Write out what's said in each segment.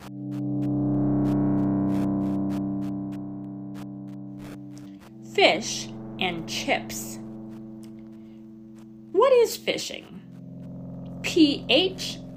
Fish and chips. What is phishing? PHISH.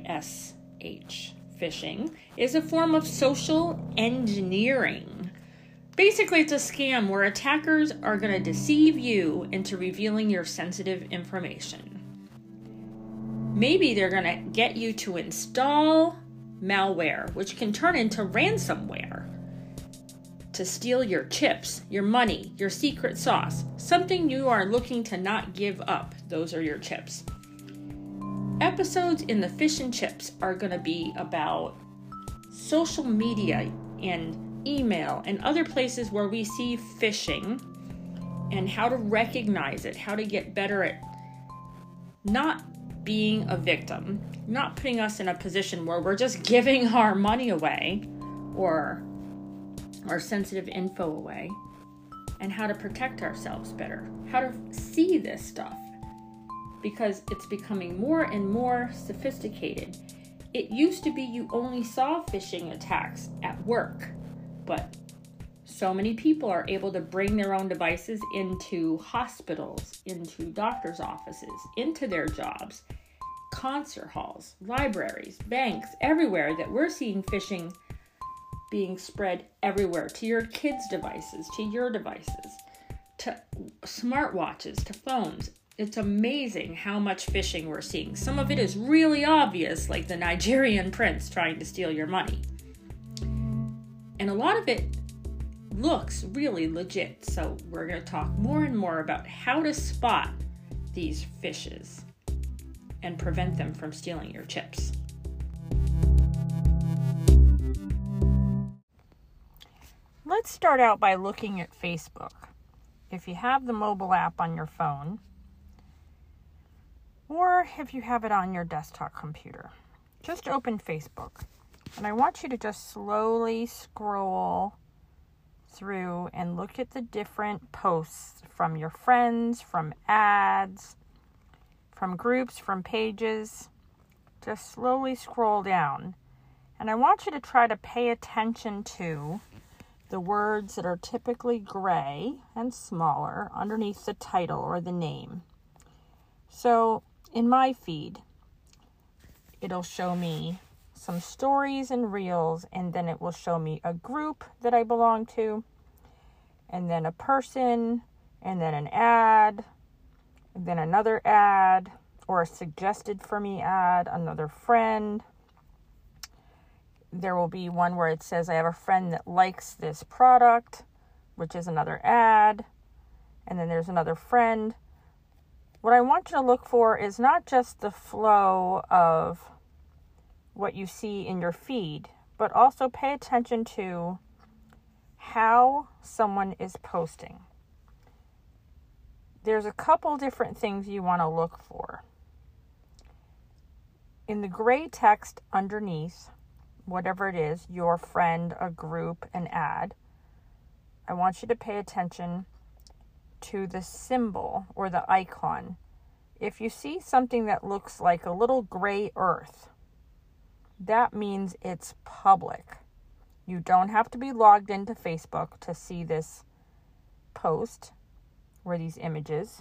Phishing is a form of social engineering. Basically, it's a scam where attackers are going to deceive you into revealing your sensitive information. Maybe they're going to get you to install malware, which can turn into ransomware, to steal your chips, your money, your secret sauce, something you are looking to not give up. Those are your chips. Episodes in the Fish and Chips are going to be about social media and email and other places where we see phishing and how to recognize it, how to get better at not being a victim, not putting us in a position where we're just giving our money away or our sensitive info away, and how to protect ourselves better, how to see this stuff, because it's becoming more and more sophisticated. It used to be you only saw phishing attacks at work, but so many people are able to bring their own devices into hospitals, into doctors' offices, into their jobs, concert halls, libraries, banks, everywhere, that we're seeing phishing being spread everywhere, to your kids' devices, to your devices, to smartwatches, to phones. It's amazing how much phishing we're seeing. Some of it is really obvious, like the Nigerian prince trying to steal your money. And a lot of it looks really legit. So we're going to talk more and more about how to spot these fishes and prevent them from stealing your chips. Let's start out by looking at Facebook. If you have the mobile app on your phone, or if you have it on your desktop computer, just open Facebook. And I want you to just slowly scroll through and look at the different posts from your friends, from ads, from groups, from pages. Just slowly scroll down. And I want you to try to pay attention to the words that are typically gray and smaller underneath the title or the name. So in my feed, it'll show me some stories and reels, and then it will show me a group that I belong to, and then a person, and then an ad, and then another ad, or a suggested for me ad, another friend. There will be one where it says I have a friend that likes this product, which is another ad, and then there's another friend. What I want you to look for is not just the flow of what you see in your feed, but also pay attention to how someone is posting. There's a couple different things you want to look for. In the gray text underneath, whatever it is, your friend, a group, an ad, I want you to pay attention to the symbol or the icon. If you see something that looks like a little gray earth, that means it's public. You don't have to be logged into Facebook to see this post or these images.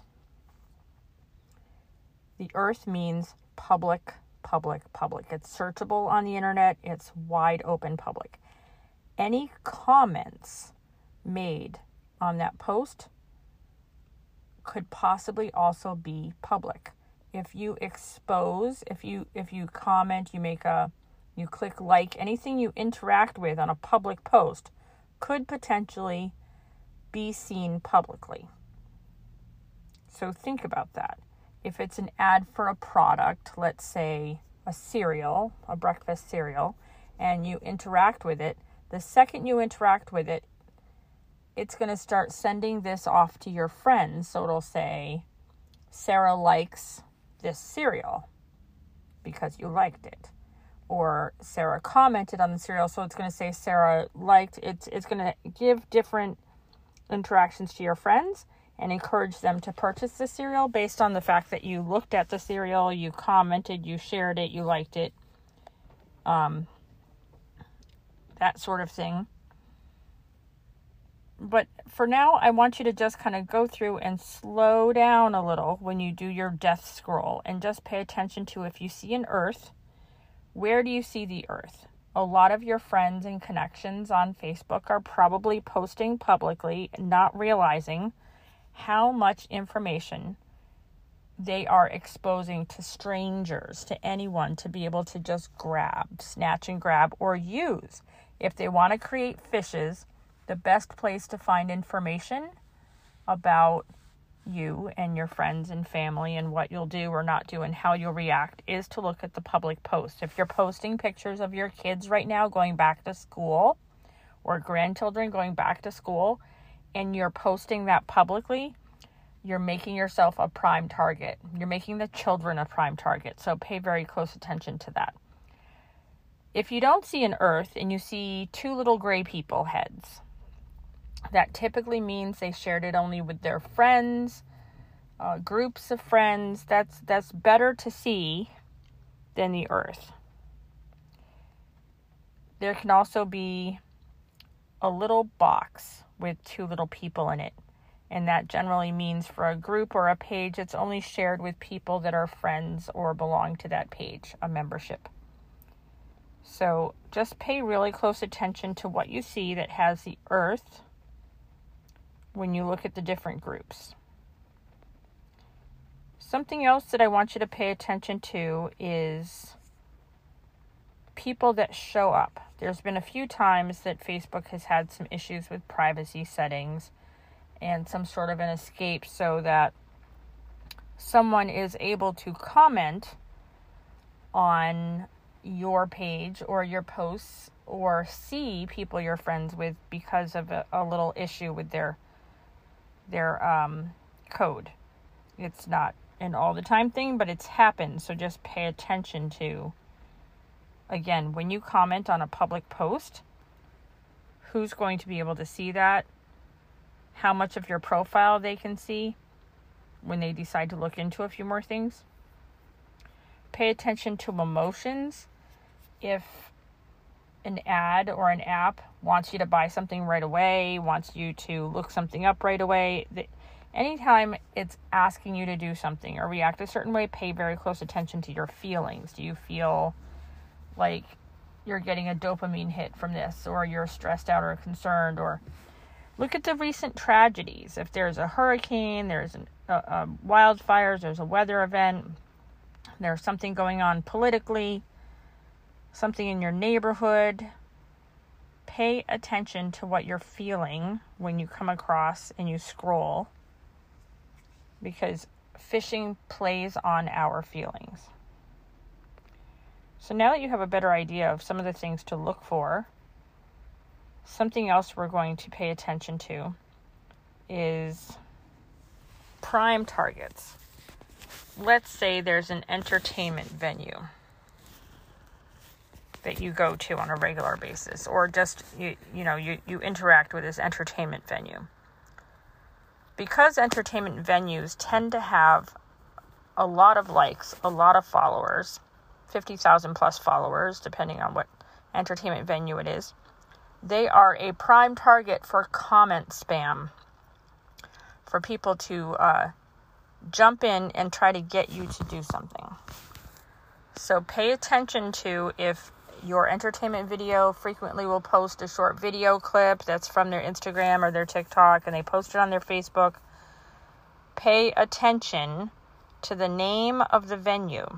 The earth means public, public, public. It's searchable on the internet. It's wide open public. Any comments made on that post could possibly also be public. If you expose, if you comment, you click like, anything you interact with on a public post could potentially be seen publicly. So think about that. If it's an ad for a product, let's say a cereal, a breakfast cereal, and you interact with it, the second you interact with it, it's going to start sending this off to your friends. So it'll say, Sarah likes this cereal because you liked it. Or Sarah commented on the cereal, so it's going to say Sarah liked it. It's going to give different interactions to your friends and encourage them to purchase the cereal based on the fact that you looked at the cereal, you commented, you shared it, you liked it. that sort of thing. But for now, I want you to just kind of go through and slow down a little when you do your death scroll and just pay attention to, if you see an earth, where do you see the earth? A lot of your friends and connections on Facebook are probably posting publicly, not realizing how much information they are exposing to strangers, to anyone, to be able to just grab, snatch and grab, or use. If they want to create fishes, the best place to find information about you and your friends and family and what you'll do or not do and how you'll react is to look at the public posts. If you're posting pictures of your kids right now going back to school, or grandchildren going back to school, and you're posting that publicly, you're making yourself a prime target. You're making the children a prime target. So pay very close attention to that. If you don't see an earth and you see two little gray people heads, that typically means they shared it only with their friends, groups of friends. That's better to see than the earth. There can also be a little box with two little people in it. And that generally means for a group or a page, it's only shared with people that are friends or belong to that page, a membership. So just pay really close attention to what you see that has the earth when you look at the different groups. Something else that I want you to pay attention to is people that show up. There's been a few times that Facebook has had some issues with privacy settings and some sort of an escape so that someone is able to comment on your page or your posts or see people you're friends with because of a little issue with their code. It's not an all the time thing, but it's happened. So just pay attention to, again, when you comment on a public post, who's going to be able to see that, how much of your profile they can see when they decide to look into a few more things. Pay attention to emotions. If an ad or an app wants you to buy something right away, wants you to look something up right away, anytime it's asking you to do something or react a certain way, pay very close attention to your feelings. Do you feel like you're getting a dopamine hit from this, or you're stressed out or concerned? Or look at the recent tragedies. If there's a hurricane, there's wildfires, there's a weather event, there's something going on politically, something in your neighborhood, pay attention to what you're feeling when you come across and you scroll, because phishing plays on our feelings. So now that you have a better idea of some of the things to look for, something else we're going to pay attention to is prime targets. Let's say there's an entertainment venue that you go to on a regular basis, or just you interact with this entertainment venue. Because entertainment venues tend to have a lot of likes, a lot of followers, 50,000 plus followers, depending on what entertainment venue it is, they are a prime target for comment spam, for people to jump in and try to get you to do something. So pay attention to if your entertainment video frequently will post a short video clip that's from their Instagram or their TikTok, and they post it on their Facebook. Pay attention to the name of the venue.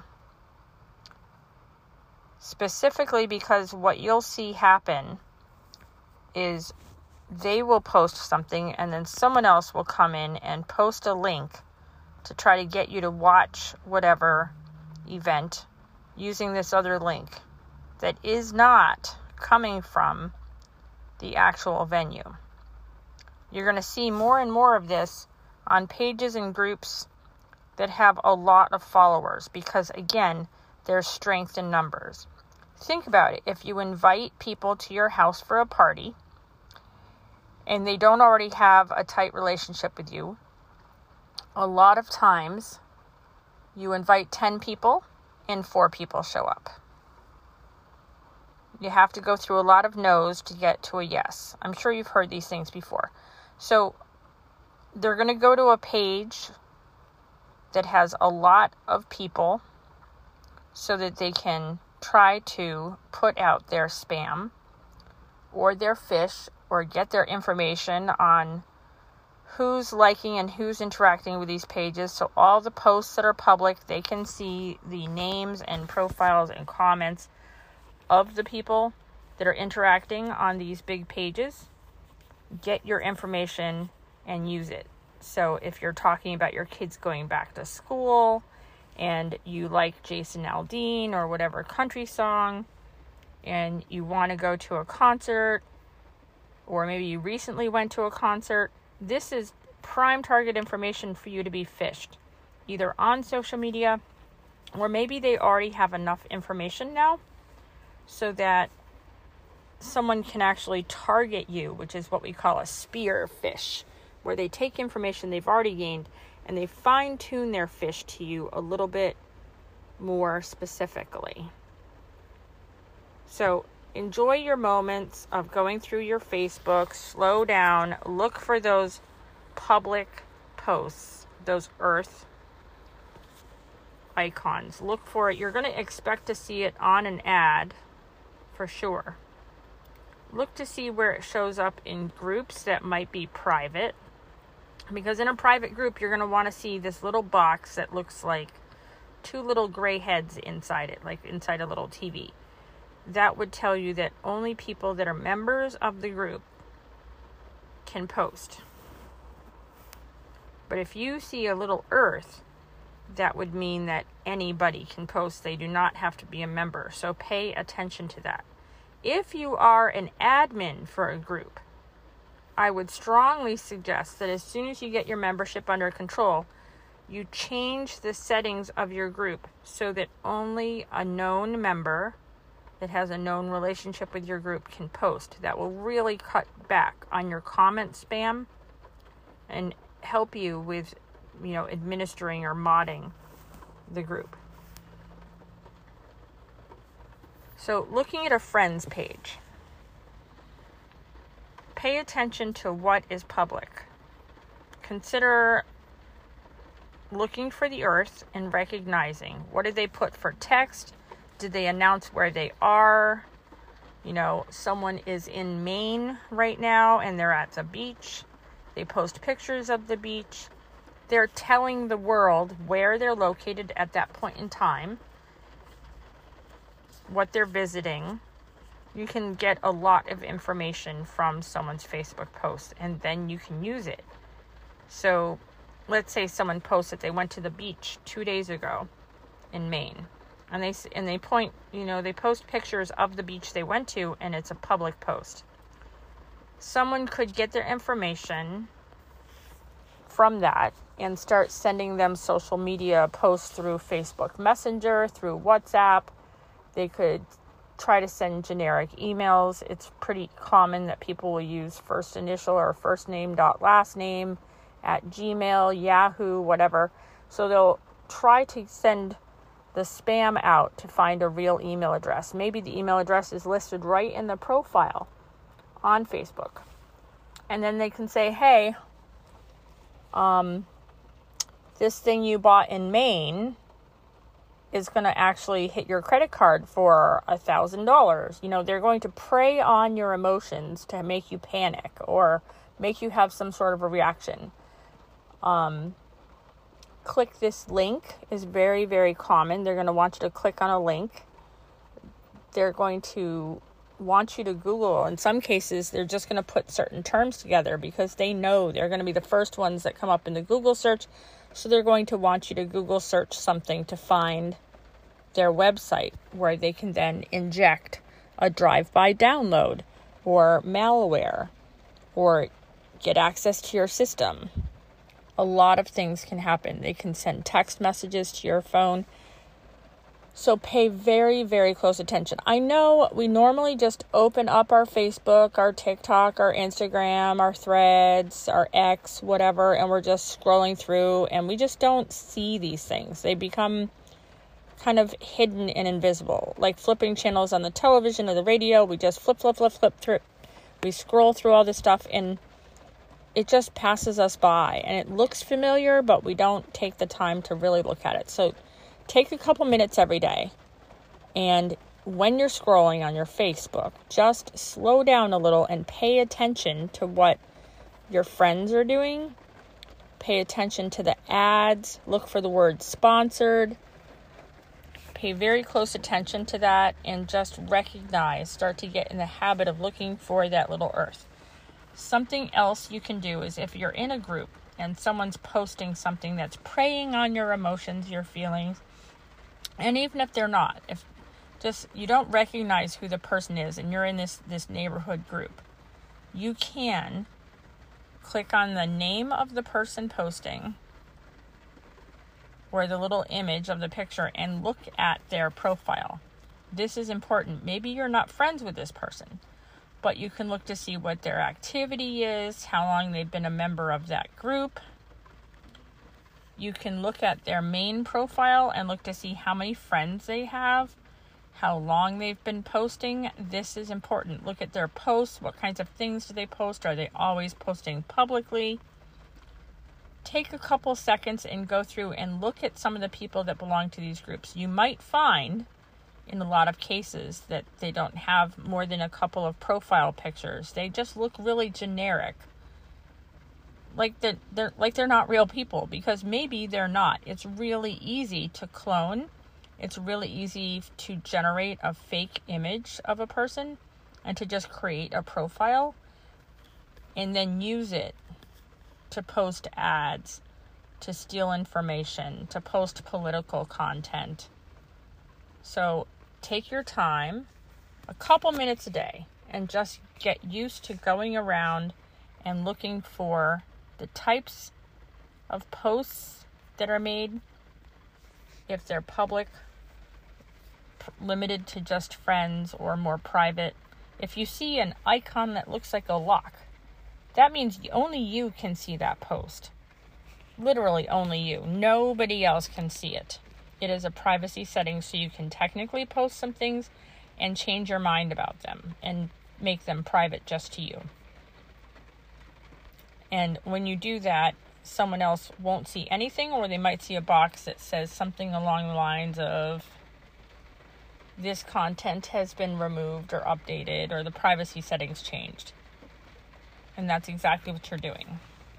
Specifically, because what you'll see happen is they will post something and then someone else will come in and post a link to try to get you to watch whatever event using this other link that is not coming from the actual venue. You're going to see more and more of this on pages and groups that have a lot of followers, because again, there's strength in numbers. Think about it. If you invite people to your house for a party and they don't already have a tight relationship with you, a lot of times you invite 10 people and 4 people show up. You have to go through a lot of no's to get to a yes. I'm sure you've heard these things before. So they're going to go to a page that has a lot of people so that they can try to put out their spam or their phish or get their information on who's liking and who's interacting with these pages. So all the posts that are public, they can see the names and profiles and comments of the people that are interacting on these big pages. Get your information and use it. So if you're talking about your kids going back to school and you like Jason Aldean or whatever country song and you want to go to a concert, or maybe you recently went to a concert, this is prime target information for you to be phished, either on social media, or maybe they already have enough information now so that someone can actually target you, which is what we call a spear phish, where they take information they've already gained and they fine-tune their phish to you a little bit more specifically. So enjoy your moments of going through your Facebook, slow down, look for those public posts, those earth icons. Look for it. You're going to expect to see it on an ad for sure. Look to see where it shows up in groups that might be private, because in a private group, you're going to want to see this little box that looks like two little gray heads inside it, like inside a little TV. That would tell you that only people that are members of the group can post. But if you see a little earth, that would mean that anybody can post. They do not have to be a member. So pay attention to that. If you are an admin for a group, I would strongly suggest that as soon as you get your membership under control, you change the settings of your group so that only a known member that has a known relationship with your group can post. That will really cut back on your comment spam and help you with, administering or modding the group. So looking at a friends page, pay attention to what is public. Consider looking for the earth and recognizing, what did they put for text? Did they announce where they are? Someone is in Maine right now and they're at the beach. They post pictures of the beach. They're telling the world where they're located at that point in time, what they're visiting. You can get a lot of information from someone's Facebook post, and then you can use it. So let's say someone posts that they went to the beach 2 days ago in Maine, and they post pictures of the beach they went to, and it's a public post. Someone could get their information from that and start sending them social media posts through Facebook Messenger, through WhatsApp. They could try to send generic emails. It's pretty common that people will use first initial or first name dot last name at Gmail, Yahoo, whatever. So they'll try to send the spam out to find a real email address. Maybe the email address is listed right in the profile on Facebook. And then they can say, hey, this thing you bought in Maine is going to actually hit your credit card for $1,000. They're going to prey on your emotions to make you panic or make you have some sort of a reaction. Click this link is very, very common. They're going to want you to click on a link. They're going to want you to Google. In some cases, they're just going to put certain terms together because they know they're going to be the first ones that come up in the Google search. So they're going to want you to Google search something to find their website, where they can then inject a drive-by download or malware or get access to your system. A lot of things can happen. They can send text messages to your phone. So pay very, very close attention. I know we normally just open up our Facebook, our TikTok, our Instagram, our Threads, our X, whatever, and we're just scrolling through and we just don't see these things. They become kind of hidden and invisible, like flipping channels on the television or the radio. We just flip through. We scroll through all this stuff and it just passes us by, and it looks familiar, but we don't take the time to really look at it. So take a couple minutes every day, and when you're scrolling on your Facebook, just slow down a little and pay attention to what your friends are doing. Pay attention to the ads. Look for the word sponsored. Pay very close attention to that and just start to get in the habit of looking for that little earth. Something else you can do is if you're in a group and someone's posting something that's preying on your emotions, your feelings, and even if they're not, if just you don't recognize who the person is and you're in this neighborhood group, you can click on the name of the person posting or the little image of the picture and look at their profile. This is important. Maybe you're not friends with this person, but you can look to see what their activity is, how long they've been a member of that group. You can look at their main profile and look to see how many friends they have, how long they've been posting. This is important. Look at their posts. What kinds of things do they post? Are they always posting publicly? Take a couple seconds and go through and look at some of the people that belong to these groups. You might find in a lot of cases that they don't have more than a couple of profile pictures. They just look really generic. Like they're not real people, because maybe they're not. It's really easy to clone. It's really easy to generate a fake image of a person and to just create a profile and then use it to post ads, to steal information, to post political content. So take your time, a couple minutes a day, and just get used to going around and looking for the types of posts that are made, if they're public, limited to just friends, or more private. If you see an icon that looks like a lock, that means only you can see that post. Literally only you. Nobody else can see it. It is a privacy setting, so you can technically post some things and change your mind about them and make them private just to you. And when you do that, someone else won't see anything, or they might see a box that says something along the lines of, this content has been removed or updated, or the privacy settings changed. And that's exactly what you're doing.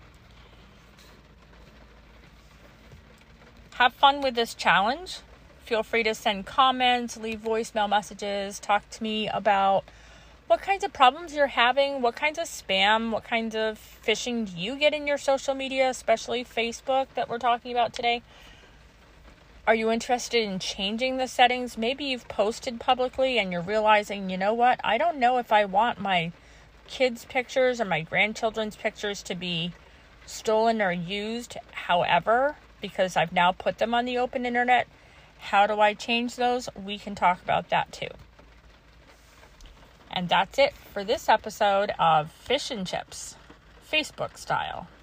Have fun with this challenge. Feel free to send comments, leave voicemail messages, talk to me about what kinds of problems you're having, what kinds of spam, what kinds of phishing do you get in your social media, especially Facebook that we're talking about today. Are you interested in changing the settings? Maybe you've posted publicly and you're realizing, you know what, I don't know if I want my kids' pictures or my grandchildren's pictures to be stolen or used, however, because I've now put them on the open internet. How do I change those? We can talk about that too. And that's it for this episode of Fish and Chips, Facebook style.